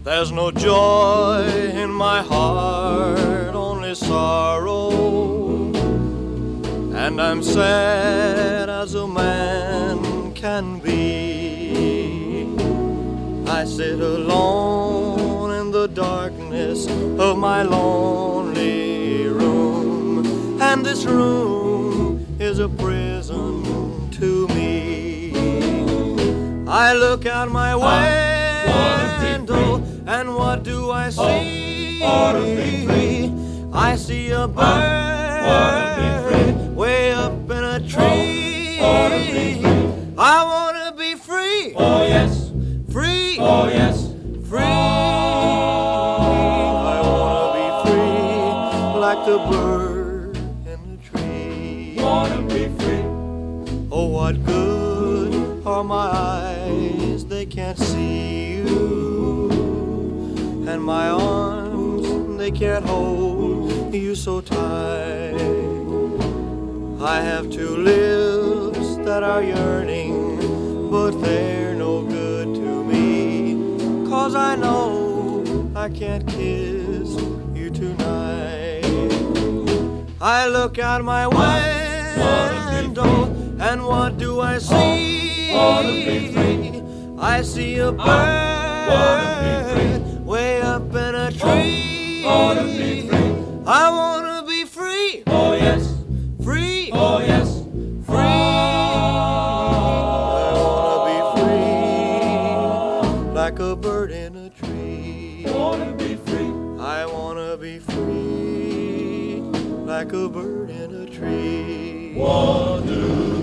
There's no joy in my heart, only sorrow, and I'm sad as a man can be. I sit alone in the darkness of my lonely room, and this room is a prison to me. I look out my window, and what do I see? I see a bird way up in a tree. I wanna be free. Oh yes, Free. oh yes, Free. I wanna be free like the bird in the tree. wanna be free. Oh, what good are my eyes? They can't see you. And my arms, they can't hold you so tight. I have two lips that are yearning, but they're no good to me, 'cause I know I can't kiss you tonight. I look out my window, and what do I see? I see a bird way up in a tree. I wanna be free. Oh yes, Free. oh yes, Free. I wanna be free like a bird in a tree. wanna be free. I wanna be free like a bird in a tree. Wanna